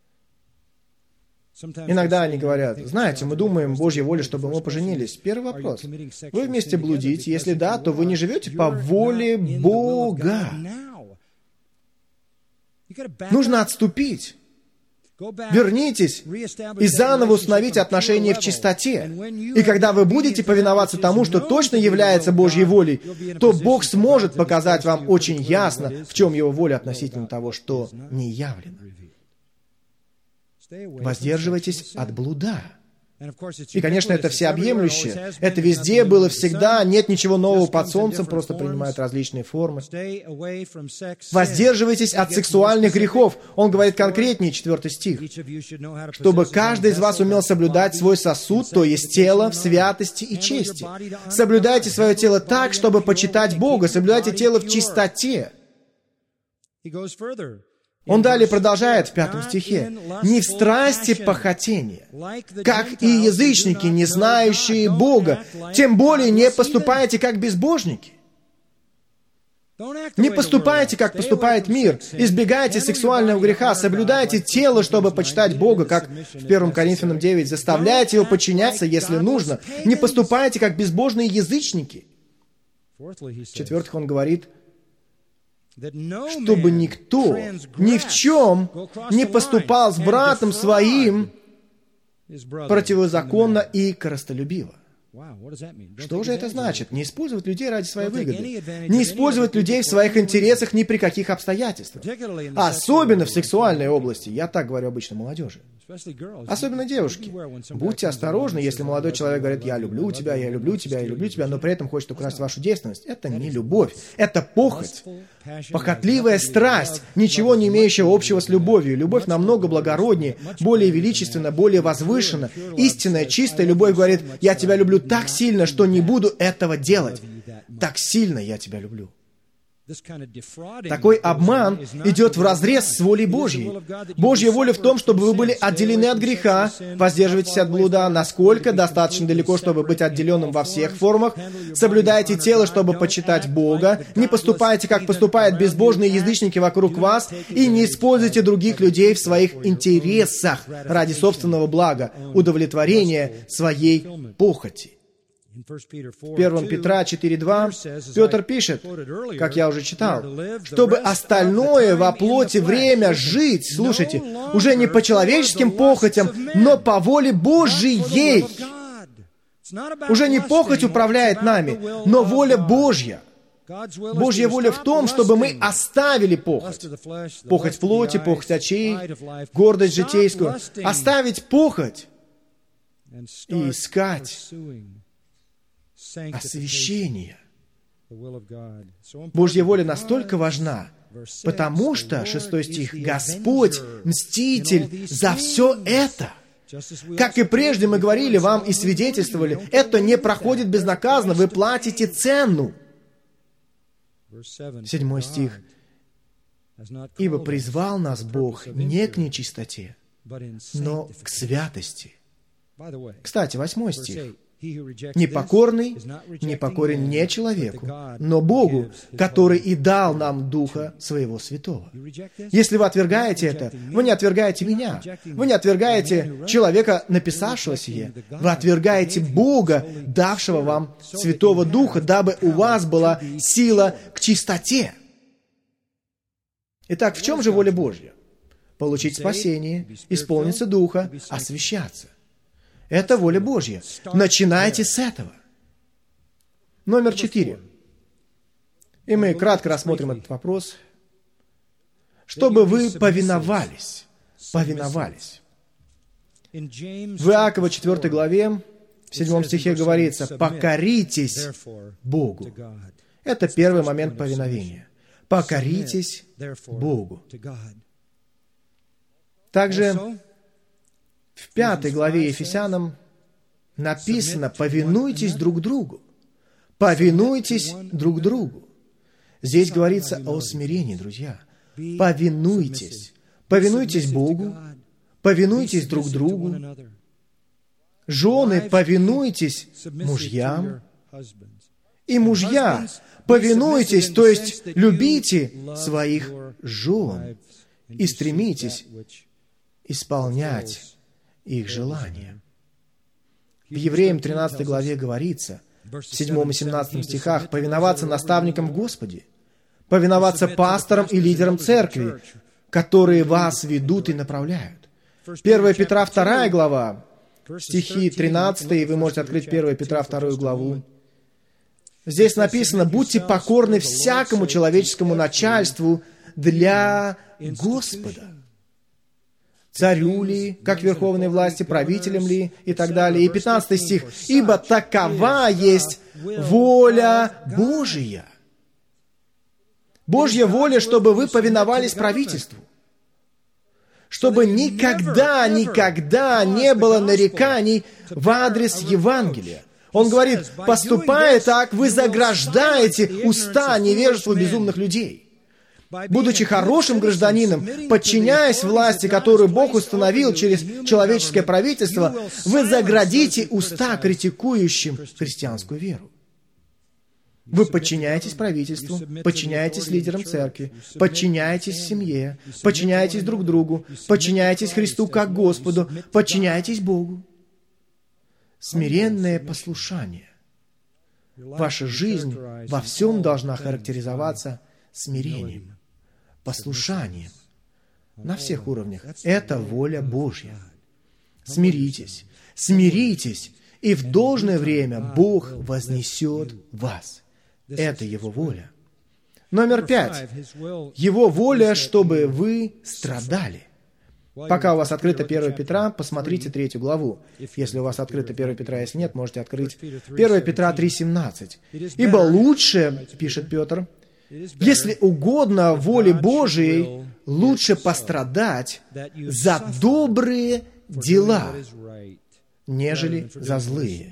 Иногда они говорят: знаете, мы думаем Божьей воле, чтобы мы поженились. Первый вопрос: вы вместе блудите? Если да, то вы не живете по воле Бога. Нужно отступить. Вернитесь и заново установить отношения в чистоте. И когда вы будете повиноваться тому, что точно является Божьей волей, то Бог сможет показать вам очень ясно, в чем Его воля относительно того, что не явлено. Воздерживайтесь от блуда. И, конечно, это всеобъемлющее. Это везде было всегда, нет ничего нового под солнцем, просто принимают различные формы. Воздерживайтесь от сексуальных грехов. Он говорит конкретнее, 4 стих. «Чтобы каждый из вас умел соблюдать свой сосуд, то есть тело, в святости и чести. Соблюдайте свое тело так, чтобы почитать Бога. Соблюдайте тело в чистоте». Он далее продолжает в 5 стихе. «Не в страсти похотения, как и язычники, не знающие Бога, тем более не поступайте, как безбожники». Не поступайте, как поступает мир. Избегайте сексуального греха, соблюдайте тело, чтобы почитать Бога, как в 1 Коринфянам 9. Заставляйте Его подчиняться, если нужно. Не поступайте, как безбожные язычники. В-четвертых, он говорит, чтобы никто ни в чем не поступал с братом своим противозаконно и корыстолюбиво. Что же это значит? Не использовать людей ради своей выгоды. Не использовать людей в своих интересах ни при каких обстоятельствах. Особенно в сексуальной области. Я так говорю обычно молодежи. Особенно девушки. Будьте осторожны, если молодой человек говорит: «Я люблю тебя, я люблю тебя, я люблю тебя», но при этом хочет украсть вашу девственность. Это не любовь. Это похоть. Похотливая страсть, ничего не имеющая общего с любовью. Любовь намного благороднее, более величественна, более возвышена. Истинная, чистая любовь говорит: «Я тебя люблю так сильно, что не буду этого делать. Так сильно я тебя люблю». Такой обман идет вразрез с волей Божьей. Божья воля в том, чтобы вы были отделены от греха, воздерживайтесь от блуда, насколько достаточно далеко, чтобы быть отделенным во всех формах, соблюдайте тело, чтобы почитать Бога, не поступайте, как поступают безбожные язычники вокруг вас, и не используйте других людей в своих интересах ради собственного блага, удовлетворения своей похоти. В 1 Петра 4:2 Петр пишет, как я уже читал, чтобы остальное во плоти время жить, слушайте, уже не по человеческим похотям, но по воле Божьей. Уже не похоть управляет нами, но воля Божья. Божья воля в том, чтобы мы оставили похоть. Похоть плоти, похоть очей, гордость житейскую. Оставить похоть и искать освящение. Божья воля настолько важна, потому что, 6 стих, «Господь мститель за все это». Как и прежде мы говорили вам и свидетельствовали, это не проходит безнаказанно, вы платите цену. 7 стих, «Ибо призвал нас Бог не к нечистоте, но к святости». Кстати, 8 стих. «Непокорный непокорен не человеку, но Богу, который и дал нам Духа Своего Святого». Если вы отвергаете это, вы не отвергаете меня. Вы не отвергаете человека, написавшего сие. Вы отвергаете Бога, давшего вам Святого Духа, дабы у вас была сила к чистоте. Итак, в чем же воля Божья? Получить спасение, исполниться Духа, освящаться. Это воля Божья. Начинайте с этого. Номер 4. И мы кратко рассмотрим этот вопрос. Чтобы вы повиновались. Повиновались. В Иакова 4 главе, в 7 стихе говорится: «Покоритесь Богу». Это первый момент повиновения. Покоритесь Богу. Также в 5 главе Ефесянам написано: «Повинуйтесь друг другу». Повинуйтесь друг другу. Здесь говорится о смирении, друзья. Повинуйтесь. Повинуйтесь Богу. Повинуйтесь друг другу. Жены, повинуйтесь мужьям. И мужья, повинуйтесь, то есть любите своих жен и стремитесь исполнять их желания. В Евреям 13 главе говорится, в 7 и 17 стихах, повиноваться наставникам в Господе, повиноваться пасторам и лидерам церкви, которые вас ведут и направляют. 1 Петра 2 глава, стихи 13, и вы можете открыть 1 Петра 2 главу. Здесь написано: «Будьте покорны всякому человеческому начальству для Господа». Царю ли, как верховной власти, правителям ли, и так далее. И 15 стих. «Ибо такова есть воля Божия». Божья воля, чтобы вы повиновались правительству. Чтобы никогда не было нареканий в адрес Евангелия. Он говорит: поступая так, вы заграждаете уста невежеству безумных людей. Будучи хорошим гражданином, подчиняясь власти, которую Бог установил через человеческое правительство, вы заградите уста критикующим христианскую веру. Вы подчиняетесь правительству, подчиняетесь лидерам церкви, подчиняетесь семье, подчиняетесь друг другу, подчиняетесь Христу как Господу, подчиняетесь Богу. Смиренное послушание. Ваша жизнь во всем должна характеризоваться смирением, послушанием на всех уровнях. Это воля Божья. Смиритесь, смиритесь, и в должное время Бог вознесет вас. Это Его воля. Номер 5. Его воля, чтобы вы страдали. Пока у вас открыто 1 Петра, посмотрите 3 главу. Если у вас открыто 1 Петра, если нет, можете открыть 1 Петра 3:17. «Ибо лучше, — пишет Петр, — если угодно воле Божией, лучше пострадать за добрые дела, нежели за злые».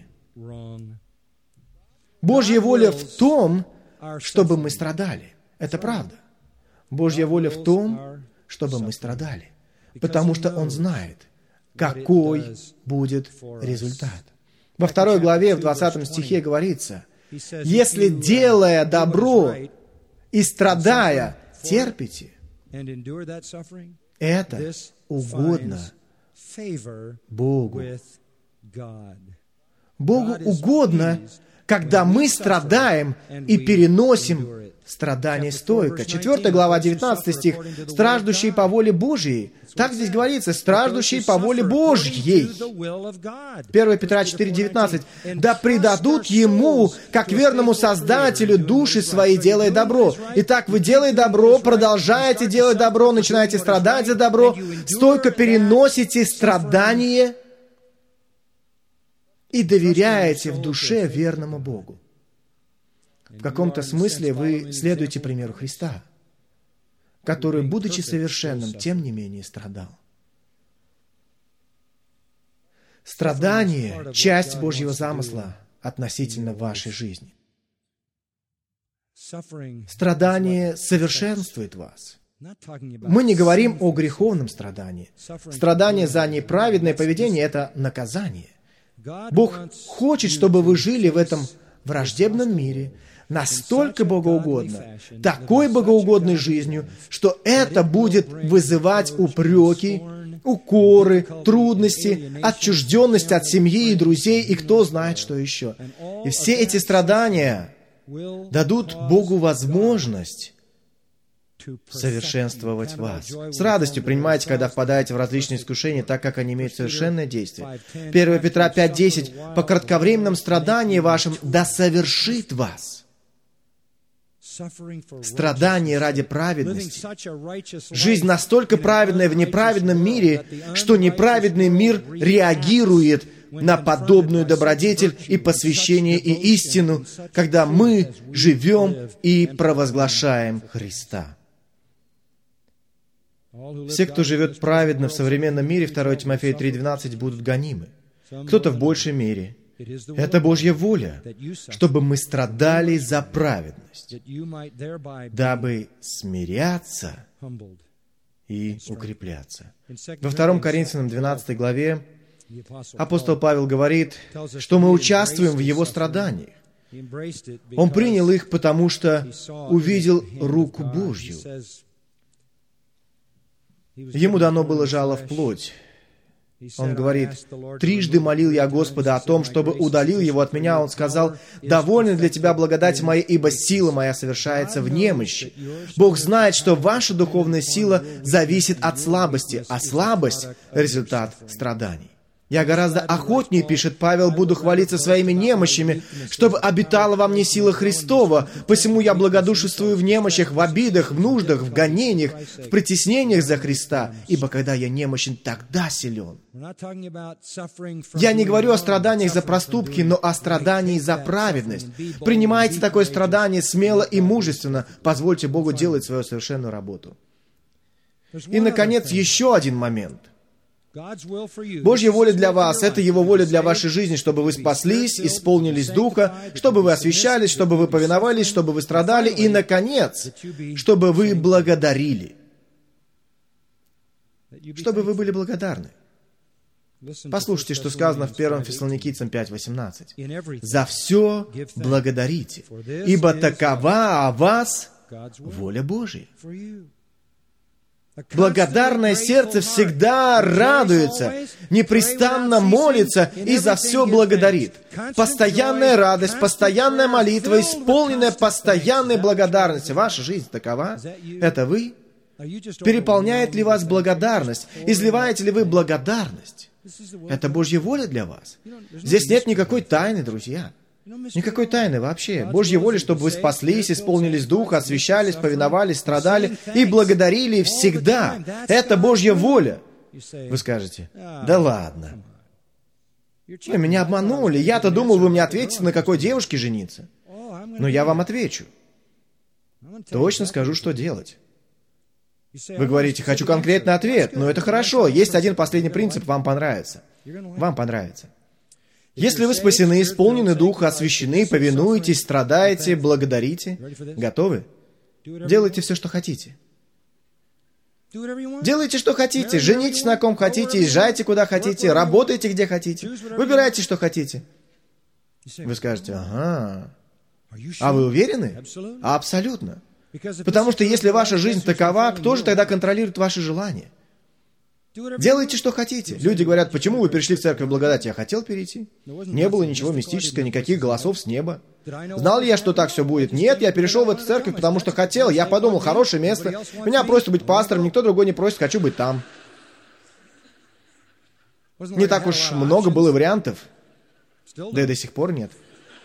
Божья воля в том, чтобы мы страдали. Это правда. Божья воля в том, чтобы мы страдали. Потому что Он знает, какой будет результат. Во 2 главе, в 20 стихе говорится: «Если, делая добро и страдая, терпите, это угодно Богу». Богу угодно, когда мы страдаем и переносим страдания стойко. 4 глава, 19 стих. «Страждущие по воле Божьей». Так здесь говорится: «Страждущие по воле Божьей». 1 Петра 4:19. «Да предадут Ему, как верному Создателю, души свои, делая добро». Итак, вы, делая добро, продолжаете делать добро, начинаете страдать за добро, стойко переносите страдания и доверяете в душе верному Богу. В каком-то смысле вы следуете примеру Христа, который, будучи совершенным, тем не менее страдал. Страдание — часть Божьего замысла относительно вашей жизни. Страдание совершенствует вас. Мы не говорим о греховном страдании. Страдание за неправедное поведение — это наказание. Бог хочет, чтобы вы жили в этом враждебном мире настолько богоугодно, такой богоугодной жизнью, что это будет вызывать упреки, укоры, трудности, отчужденность от семьи и друзей, и кто знает, что еще. И все эти страдания дадут Богу возможность совершенствовать вас. С радостью принимайте, когда впадаете в различные искушения, так как они имеют совершенное действие. 1 Петра 5:10. «По кратковременном страдании вашим да совершит вас». Страдание ради праведности. Жизнь настолько праведная в неправедном мире, что неправедный мир реагирует на подобную добродетель и посвящение и истину, когда мы живем и провозглашаем Христа. Все, кто живет праведно в современном мире, 2 Тимофея 3:12, будут гонимы. Кто-то в большей мере. Это Божья воля, чтобы мы страдали за праведность, дабы смиряться и укрепляться. Во 2 Коринфянам 12 главе апостол Павел говорит, что мы участвуем в его страданиях. Он принял их, потому что увидел руку Божью. Ему дано было жало в плоть. Он говорит, «Трижды молил я Господа о том, чтобы удалил его от меня. Он сказал, довольна для тебя благодать моя, ибо сила моя совершается в немощи. Бог знает, что ваша духовная сила зависит от слабости, а слабость — результат страданий. Я гораздо охотнее, пишет Павел, буду хвалиться своими немощами, чтобы обитала во мне сила Христова. Посему я благодушествую в немощах, в обидах, в нуждах, в гонениях, в притеснениях за Христа, ибо когда я немощен, тогда силен». Я не говорю о страданиях за проступки, но о страдании за праведность. Принимайте такое страдание смело и мужественно. Позвольте Богу делать свою совершенную работу. И, наконец, еще один момент. Божья воля для вас — это Его воля для вашей жизни, чтобы вы спаслись, исполнились Духа, чтобы вы освящались, чтобы вы повиновались, чтобы вы страдали, и, наконец, чтобы вы благодарили. Чтобы вы были благодарны. Послушайте, что сказано в 1 Фессалоникийцам 5:18. «За все благодарите, ибо такова о вас воля Божия». Благодарное сердце всегда радуется, непрестанно молится и за все благодарит. Постоянная радость, постоянная молитва, исполненная постоянной благодарности. Ваша жизнь такова? Это вы? Переполняет ли вас благодарность? Изливаете ли вы благодарность? Это Божья воля для вас. Здесь нет никакой тайны, друзья. Никакой тайны вообще. Божья воля, чтобы вы спаслись, исполнились Духа, освящались, повиновались, страдали и благодарили всегда. Это Божья воля. Вы скажете, да ладно. Вы меня обманули. Я-то думал, вы мне ответите, на какой девушке жениться. Но я вам отвечу. Точно скажу, что делать. Вы говорите, хочу конкретный ответ. Но это хорошо. Есть один последний принцип, вам понравится. Вам понравится. Если вы спасены, исполнены Духа, освящены, повинуетесь, страдаете, благодарите, готовы? Делайте все, что хотите. Делайте, что хотите. Женитесь на ком хотите, езжайте куда хотите, работайте где хотите. Выбирайте, что хотите. Вы скажете, ага. А вы уверены? Абсолютно. Потому что если ваша жизнь такова, кто же тогда контролирует ваши желания? Делайте, что хотите. Люди говорят, почему вы перешли в церковь благодати? Я хотел перейти. Не было ничего мистического, никаких голосов с неба. Знал ли я, что так все будет? Нет, я перешел в эту церковь, потому что хотел. Я подумал, хорошее место. Меня просят быть пастором, никто другой не просит, хочу быть там. Не так уж много было вариантов. Да и до сих пор нет.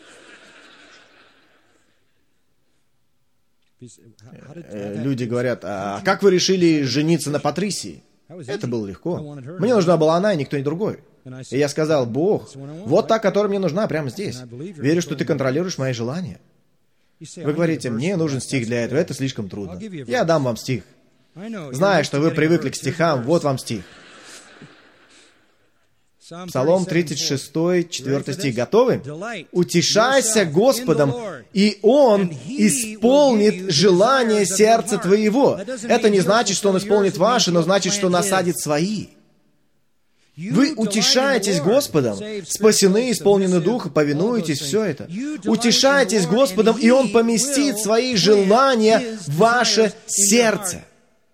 Люди говорят, а как вы решили жениться на Патрисии? Это было легко. Мне нужна была она, и никто не другой. И я сказал, Бог, вот та, которая мне нужна прямо здесь. Верю, что ты контролируешь мои желания. Вы говорите, мне нужен стих для этого, это слишком трудно. Я дам вам стих. Зная, что вы привыкли к стихам, вот вам стих. Псалом 36, 4 стих. Готовы? «Утешайся Господом, и Он исполнит желание сердца твоего». Это не значит, что Он исполнит ваши, но значит, что насадит свои. Вы утешаетесь Господом, спасены, исполнены Духа, повинуетесь, все это. Утешайтесь Господом, и Он поместит свои желания в ваше сердце.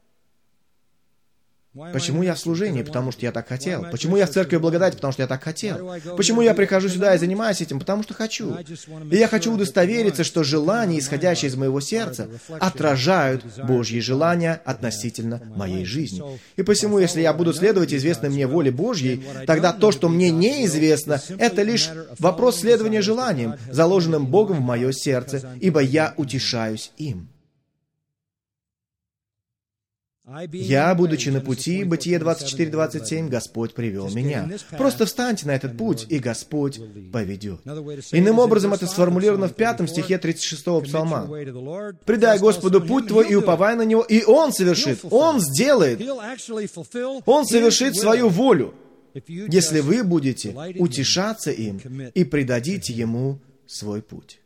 Почему я в служении? Потому что я так хотел. Почему я в церкви благодати? Потому что я так хотел. Почему я прихожу сюда и занимаюсь этим? Потому что хочу. И я хочу удостовериться, что желания, исходящие из моего сердца, отражают Божьи желания относительно моей жизни. И посему, если я буду следовать известной мне воле Божьей, тогда то, что мне неизвестно, это лишь вопрос следования желаниям, заложенным Богом в мое сердце, ибо я утешаюсь им. Я, будучи на пути, Бытие 24:27, Господь привел меня. Просто встаньте на этот путь, и Господь поведет. Иным образом, это сформулировано в 5 стихе 36 псалма. «Предай Господу путь твой и уповай на Него, и Он совершит, Он сделает, Он совершит свою волю, если вы будете утешаться им и предадите Ему свой путь».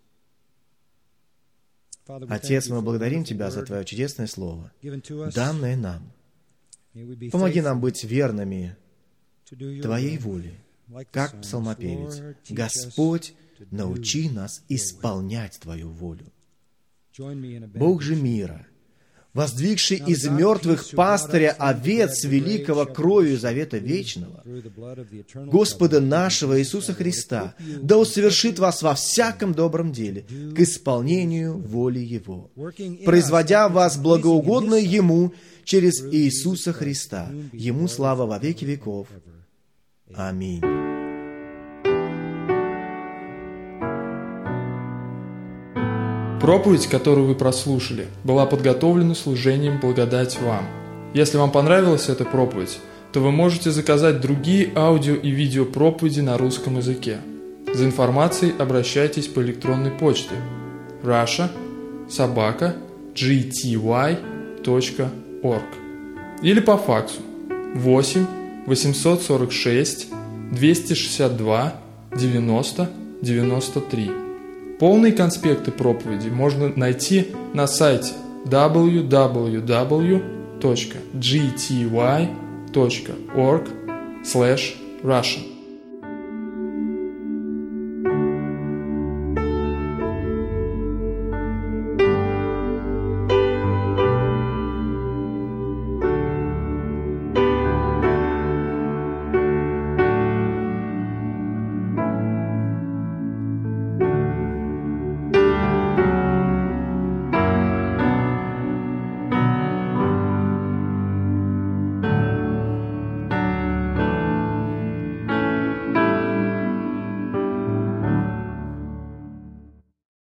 Отец, мы благодарим Тебя за Твое чудесное Слово, данное нам. Помоги нам быть верными Твоей воле, как псалмопевец. Господь, научи нас исполнять Твою волю. Бог же мира, воздвигший из мертвых пастыря овец великого кровью завета вечного, Господа нашего Иисуса Христа, да усовершит вас во всяком добром деле к исполнению воли Его, производя вас благоугодно Ему через Иисуса Христа. Ему слава во веки веков. Аминь. Проповедь, которую вы прослушали, была подготовлена служением «Благодать вам». Если вам понравилась эта проповедь, то вы можете заказать другие аудио и видео проповеди на русском языке. За информацией обращайтесь по электронной почте russia@gty.org или по факсу 8 846 262 90 93. Полные конспекты проповеди можно найти на сайте www.gty.org/Russian.